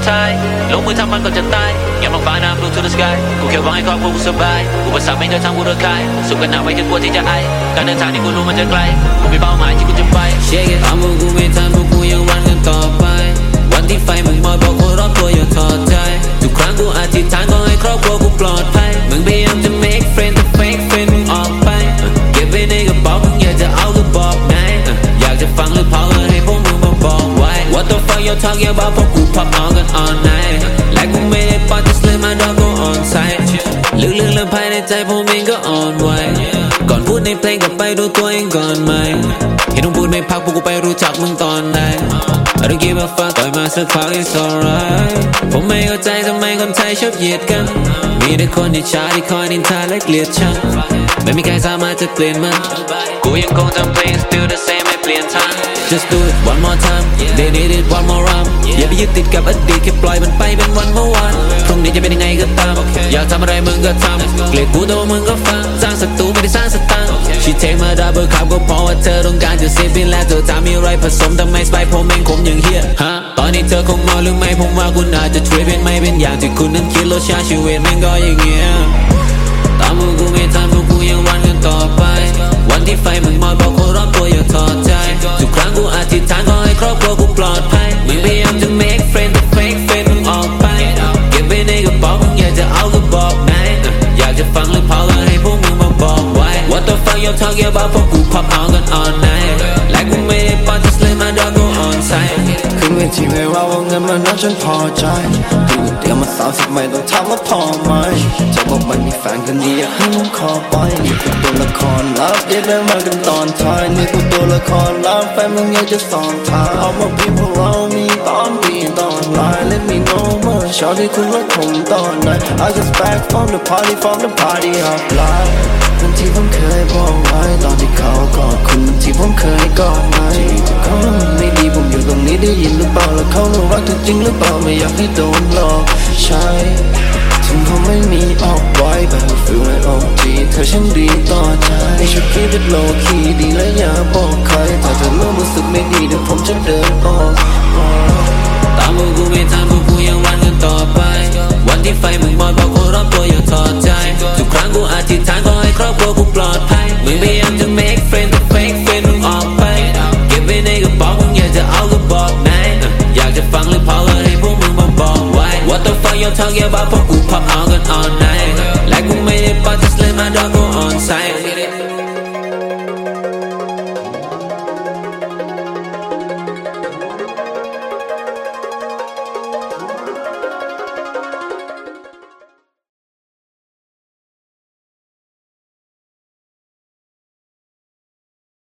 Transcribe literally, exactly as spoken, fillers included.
ทายลงมือทำมันก็จะตายอย่ามองฟ้าน้ำ blue to the sky กูแค่หวังให้ครอบครัวกูสบายอุปสรรคไม่เคยทำกูระคายสุขกันหนาไว้จนกลัวที่จะไอการเดินทางที่กูรู้มันจะไกลกูมีเป้าหมายที่กูจะไปเชื่อกันทำพวกกูไม่ทันพวกกูยังรันกันต่อไปวันที่ไฟมึงมอยบอกคนรอบตัวอย่าถอดใจทุกครั้งกูอธิษฐานขอให้ครอบครัวกูปลอดภัยมึงพยายามจะ make friend แต่ fake friend มึงออกไปเก็บไว้ในกระเป๋ามึงอยากจะเอาก็บอกไงอยากจะฟังหรือเผาให้พวกมึงมาบอกไว้ What the fuck you talking about พวกกูพับเอากัน all night และกูไม่ได้ปาจะ slam my dog go on site ลึกๆแล้วภายในใจพวกมึงก็อ่อนไหวก่อนพูดในเพลงก็ไปดูตัวเองก่อนไหมเห็นมึงพูดไม่พักพวกกูไปรู้จักมึงตอนไหนI don't give a fuck ต่อยมาสักพัก it's alright ผมไม่เข้าใจทำไมคนไทยชอบเหยียดกันมีแต่คนที่ช้าที่คอยนินทาและเกลียดชังไม่มีใครสามารถจะเปลี่ยนมันกูยังคงทำเพลง still the same ไม่เปลี่ยนทาง just do it one more time they did it one more round อย่าไปยึดติดกับอดีตแค่ปล่อยมันไปเป็นวันเมื่อวานพรุ่งนี้จะเป็นยังไงก็ตามอยากทำอะไรมึงก็ทำเกลียดกูแต่ว่ามึงก็ฟังสร้างศัตรูไม่ได้สร้างสตางค์ she take my double cup ก็เพราะว่าเธอต้องการจะเสียไปแล้วเธอทำมีอะไรผสมทำไมสไปผมเองคมอย่างเฮียฮะตอนนี้เธอคงมองหรือไม่ผมว่าคุณอาจจะช่วยเป็นไม่เป็นอย่างที่คุณนั้นคิดรสชาติชีวิตมันก็อย่างเงี้ยตามพวกกูไม่ทันพวกกูยังรันกันต่อไปวันที่ไฟมึงมอดบอกคนรอบตัวอย่าถอดใจทุกครั้งกูอธิษฐานขอให้ครอบครัวกูปลอดภัยมึงพยายามจะ make friend แต่ fake friend มึงออกไปเก็บไว้ในกระเป๋ามึงอยากจะเอาก็บอกไหนอยากจะฟังหรือเผาให้พวกมึงมาบอกไว้ What the fuck you talking about พวกกูพับเอากัน all night และกูไม่ได้ปาจะ slam my dog go on site ขึ้นเวทีไม่ว่าว่าเงินมันน้อยฉันพอใจดูเดียวมาสามสิบไม่ต้องถามว่าพอไหมจะบอกมันมีแฟนกันดีอยากให้มึงขอไปนี่คือตัวละครลับเรียกได้มากันตอนท้ายนี่คือตัวละครลับแฟนมึงอยากจะสอนทางเอามาพี่พวกเรามีตอนดีตอนร้าย Let me know เมื่อเช้าที่คุณรักผมตอนไหน I just back from the party from the party of life คนที่ผมเคยบอกไว้ตอนที่เขากอดคุณที่ผมเคยกอดไหมที่เขาไม่ดีผมอยู่ตรงนี้ได้ยินหรือเปล่าแล้วเขารู้รักเธอจริงหรือเปล่าไม่อยากให้โดนหลอกใช่ถึงเขาไม่มีออกไว้แต่ feel like โอ จี เธอช่างดีต่อใจไม่ช่วย keep it low key ดีและอย่าบอกใครถ้าเธอเริ่มรู้สึกไม่ดีเดี๋ยวผมจะเดินออกตามพวกกูไม่ทันพวกกูยังรันกันต่อไปวันที่ไฟมึงมอดบอกคนรอบตัวอย่าถอดใจทุกครั้งกูอธิษฐานขอให้ครอบครัวกูปลอดภัยมึงพยายามจะ make friend แต่ fake friend มึงออกไปเก็บไว้ในกระเป๋ามึงอยากจะเอาก็บอกไหนอยากจะฟังหรือเผาให้พวกมึงมาบอกไว้ What the fuck you talking about พวกกูพับเอากัน all night และกูไม่ได้ปาจะ slam my dog go